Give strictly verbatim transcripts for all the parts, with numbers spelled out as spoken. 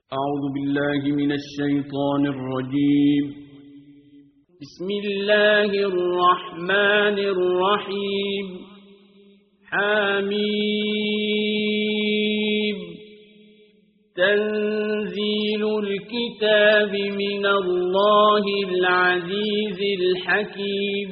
أعوذ بالله من الشيطان الرجيم. بسم الله الرحمن الرحيم. حميم. تنزيل الكتاب من الله العزيز الحكيم.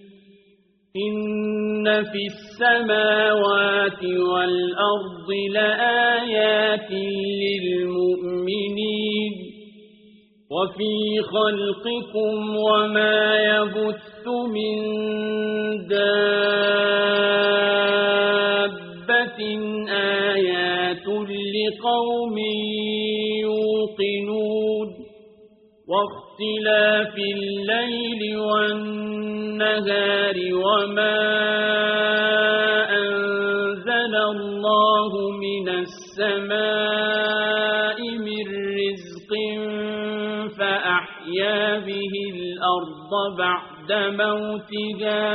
إن في السماوات والأرض لآيات للمؤمنين وفي خلقكم وما يبث من دابة آيات لقوم يوقنون واختلاف الليل والنهار وما أنزل الله من السماء من رزق فأحيا به الأرض بعد موتها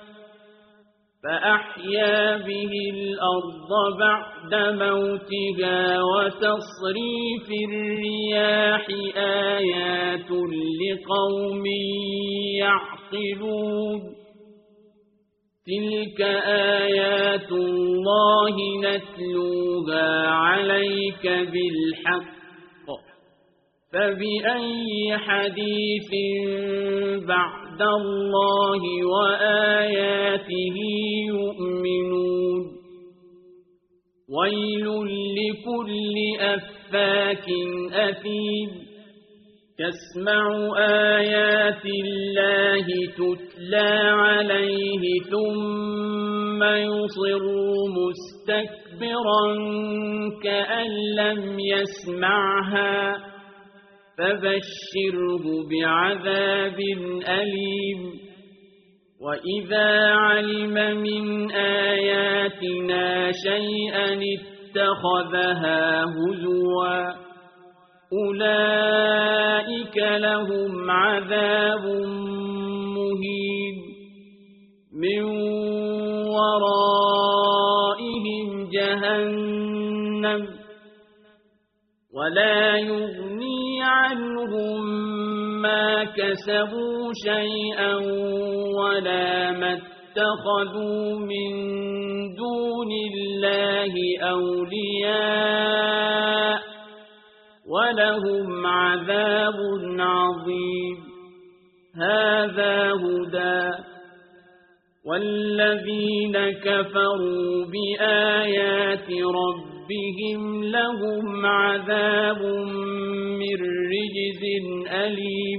فأحيا به الأرض بعد موتها وتصريف الرياح آيات لقوم يعقلون تلك آيات الله نتلوها عليك بالحق فبأي حديث بعد الله وآياته يؤمنون ويل لكل أفاك أثيم يسمع آيات الله تتلى عليه ثم يصر مستكبرا كأن لم يسمعها فبشره بعذاب أليم وإذا علم من آياتنا شيئا اتخذها هزوا أولئك لهم عذاب مهين من ورائهم جهنم ولا يغني عنهم ما كسبوا شيئا ولا ما اتخذوا من دون الله أولياء ولهم عذاب عظيم هذا هدى والذين كفروا بآيات ربهم لهم عذاب من رجز أليم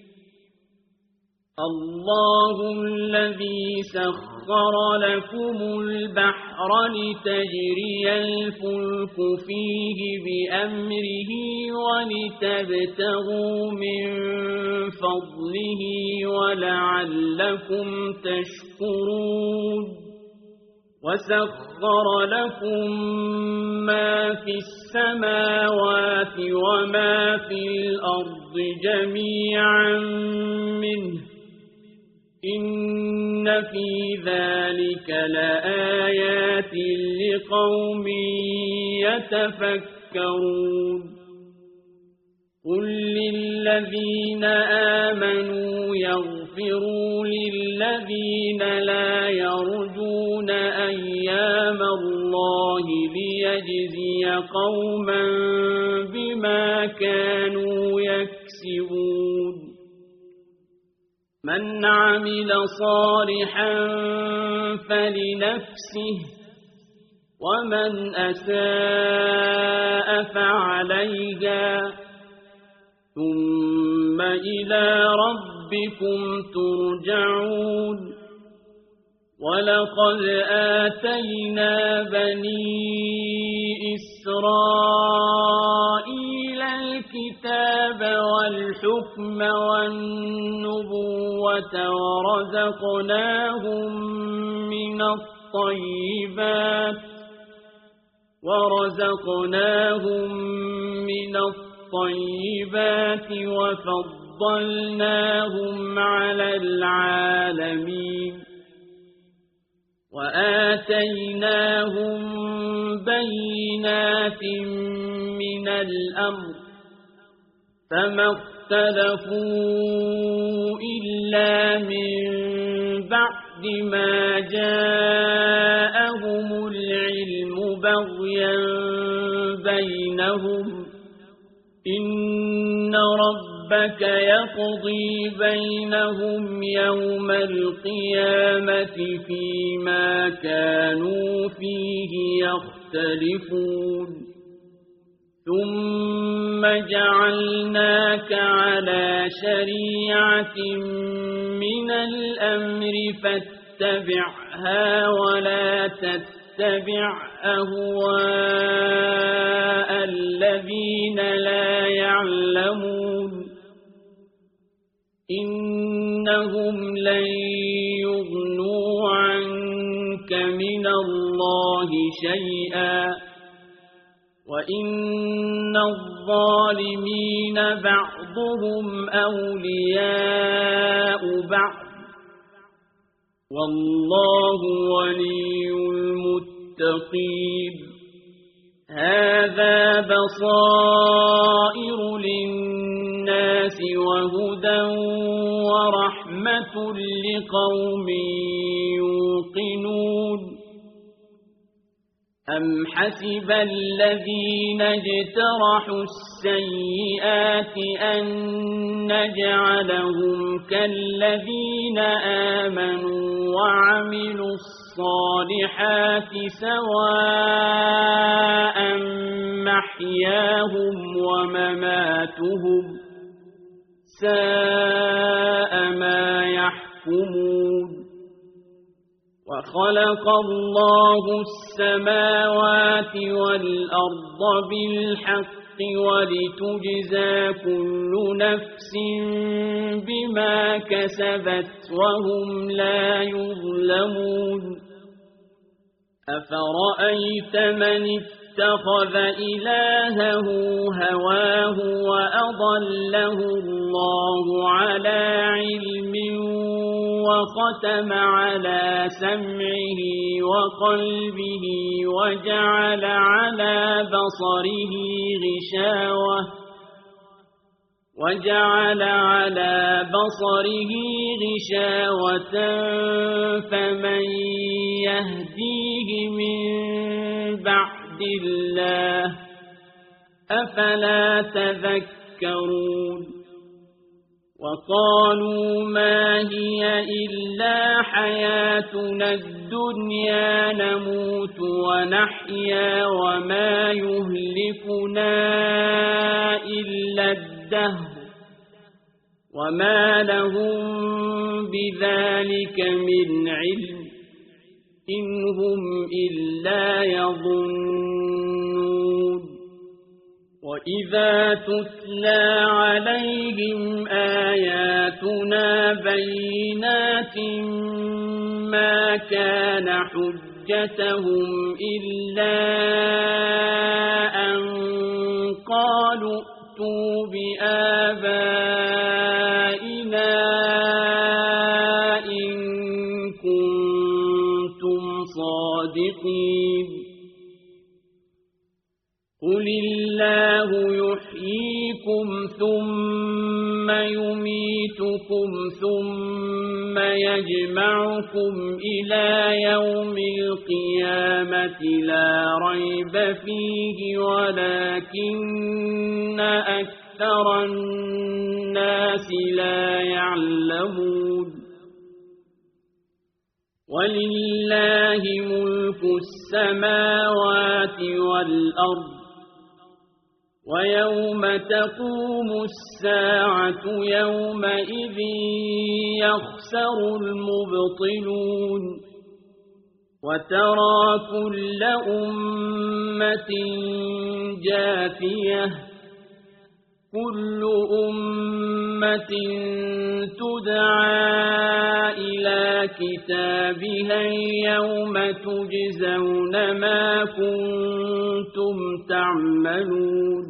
الله الذي سخر لكم البحر لتجري الفلك فيه بأمره ولتبتغوا من فضله ولعلكم تشكرون وسخر لكم ما في السماوات وما في الأرض جميعا منه إن في ذلك لآيات لقوم يتفكرون قل للذين آمنوا يغفروا للذين لا يرجون أيام الله ليجزي قوما بما كانوا يكسبون من عمل صالحا فلنفسه ومن أساء فعليها ثم إلى ربكم ترجعون ولقد آتينا بني إسرائيل الكتاب والحكم والنبوة ورزقناهم من الطيبات ورزقناهم من الطيبات وفضلناهم على العالمين وآتيناهم بينات من الأمر فما اختلفوا إلا من بعد ما جاءهم العلم بغيا بينهم إن ربك يقضي بينهم يوم القيامة فيما كانوا فيه يختلفون ثم جعلناك على شريعة من الأمر فاتبعها ولا تتبع أهواء الذين لا يعلمون إنهم لن يغنوا عنك من الله شيئا وإن الظالمين بعضهم أولياء بعض والله ولي المتقين هذا بصائر للناس وهدى ورحمة لقوم يوقنون أم حسب الذين اجترحوا السيئات أن نجعلهم كالذين آمنوا وعملوا الصالحات سواء محياهم ومماتهم ساء ما يحكمون وخلق الله السماوات والأرض بالحق ولتجزى كل نفس بما كسبت وهم لا يظلمون أفرأيت من اتخذ إلهه هواه وأضله الله على علم وختم على سمعه وقلبه وجعل على بصره غشاوة وجعل على بصره غشاوة فمن يهديه من بعد الله أفلا تذكرون وقالوا ما هي إلا حياتنا الدنيا نموت ونحيا وما يهلكنا إلا الدهر وما لهم بذلك من علم إن هم إلا يظنون وإذا تتلى عليهم آياتنا بينات ما كان حجتهم إلا أن قالوا ائتوا بآبائنا إن كنتم صادقين قل الله يحييكم ثم يميتكم ثم يجمعكم إلى يوم القيامة لا ريب فيه ولكن أكثر الناس لا يعلمون ولله ملك السماوات والأرض ويوم تقوم الساعة يومئذ يخسر المبطلون وترى كل أمة جاثية كل أمة تدعى إلى كتابها يوم تجزون ما كنتم تعملون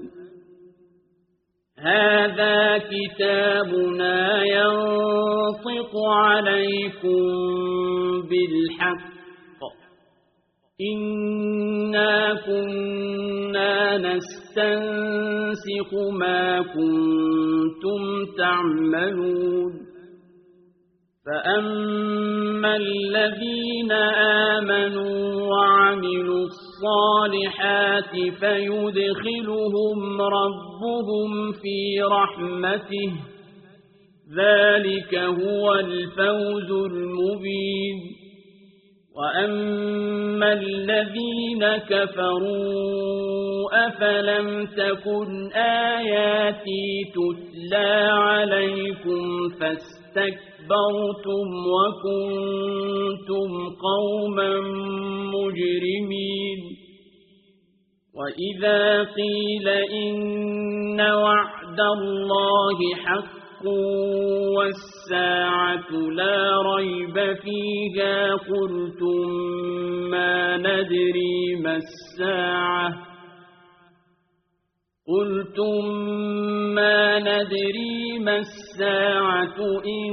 هذا كتابنا ينطق عليكم بالحق إنا كنا نستمع يستنسخ ما كنتم تعملون فأما الذين آمنوا وعملوا الصالحات فيدخلهم ربهم في رحمته ذلك هو الفوز المبين وأما الذين كفروا أفلم تكن آياتي تتلى عليكم فاستكبرتم وكنتم قوما مجرمين وإذا قيل إن وعد الله حق والساعة لا ريب فيها قلتم ما ندري ما الساعة قلتم ما ندري ما الساعة إن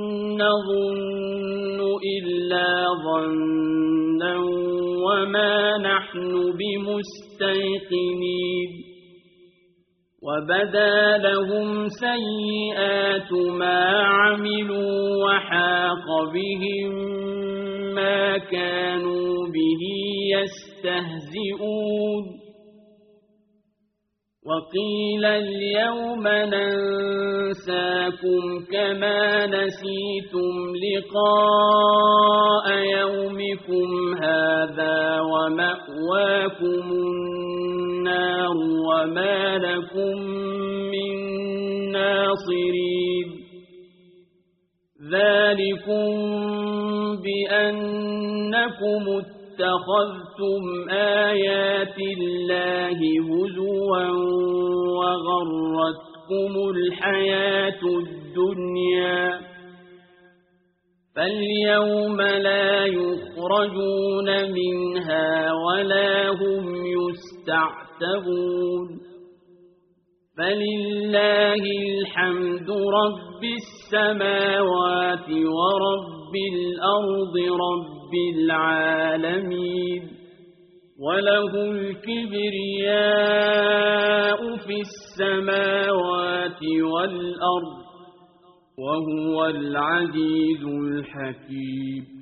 نظن إلا ظنا وما نحن بمستيقنين وبدا لهم سيئات ما عملوا وحاق بهم ما كانوا به يستهزئون وقيل اليوم ننساكم كما نسيتم لقاء يومكم هذا ومأواكم النار وما لكم من ناصرين ذلكم بأنكم اتخذتم آيات الله هزوا وغرتكم الحياة الدنيا فاليوم لا يخرجون منها ولا هم يستعتبون فلله الحمد رب السماوات ورب الأرض رب العالمين وله الكبرياء في السماوات والأرض وهو العزيز الحكيم